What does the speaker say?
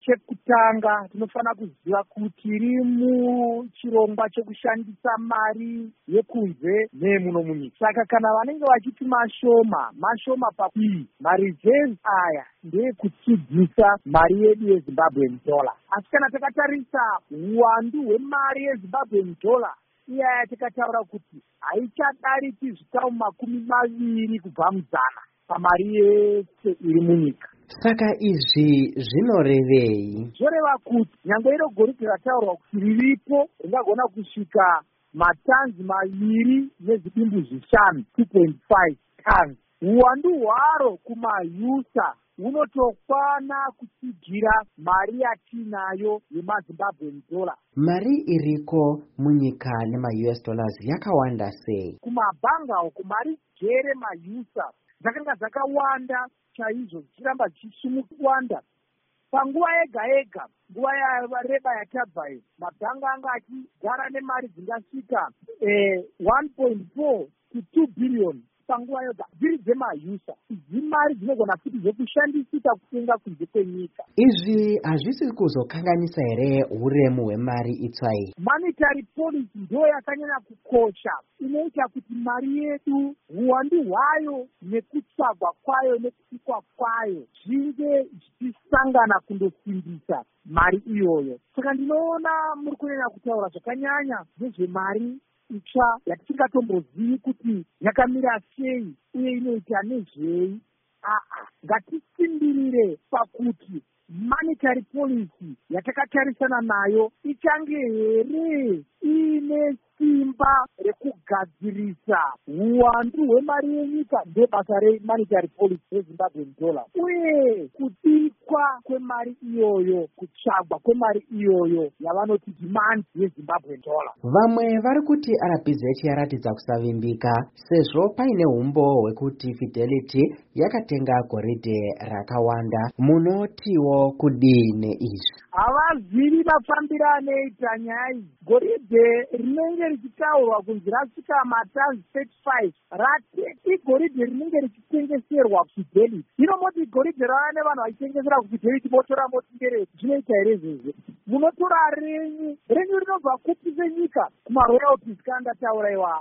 Chekutanga tinofana kuziva kuti tiri muchirongwa chekushandisa mari yekunze nemuno munyika. Saka kana vanenge vachiti mashoma pakuii, mareserves aya ndeyekutsidzisa mari yedu yeZimbabwean dollar. Asi kana takatarisa uwandu hwemari yeZimbabwean dollar iyaya tikataura kuti haichadariki zvikamu 20 kubva muzana pamari yese iri munyika. Saka izvi zvinorevei? Zvoreva kuti nyangwe iro goridhe rataurwa kuti riripo ringagona kusvika matanzi 2.5 2.5 tons. Uwandu hwaro kumayusa hunotokwana kutsigira mari yatinayo yemaZimbabwean dollar. Mari iriko munyika nema-US dollars yakawanda sei? Kumabhanga uko mari jere mayusa dzakanga dzakawanda chaizvo, dzichiramba dzichisimukwanda. Panguva yega nguva yareba yatabvayo, mabhanga anga achigara nemari dzingasvika 1.4 to 2 billion panguva yoga, dziri dzemayusa. Idzi mari dzinogona futi dzekushandisika kutenga kunze kwenyika. Izvi hazvisi kuzokanganisa here uremu hwemari itsvai? Monetary policy ndiyo yakanyanya kukosha, inoita kuti mari yedu uwandu hwayo nekutsvagwa kwayo nekupikwa kwayo zvinge zvichisangana kundosimbisa mari iyoyo. Saka ndinoona muri kunyanya kutaura zvakanyanya nezvemari itsva yatisingatombozivi kuti yakamira sei uye inoita nezvei. Ngatisimbirire pakuti monetary policy yatakatarisana nayo ichange here iine simba rekugadzirisa uwandu hwemari yenyika ndebasa remonetary policy reZimbabwean dollar, uye kubikwa kwemari iyoyo, kutsvagwa kwemari iyoyo yavanoti demand yeZimbabwean dollar. Vamwe vari kuti RBZ yaratidza kusavimbika sezvo paine umbo hwekuti Fidelity yakatenga goridhe rakawanda. Munotiwo kudini izvi? Havazivi mafambiro anoita nyaya idzi. Goridhe rinenge richitaurwa kunzi rasvika matanzi 35 igoridhe rinenge richitengeserwa kuFidelity. Hino moti goridhe rava nevanhu vachitengesera kuFidelity motora moti ndereti, zvinoita here zvizvo? Munotora renyu rinobva kupi senyika kumaroyalties kandataura iwawo.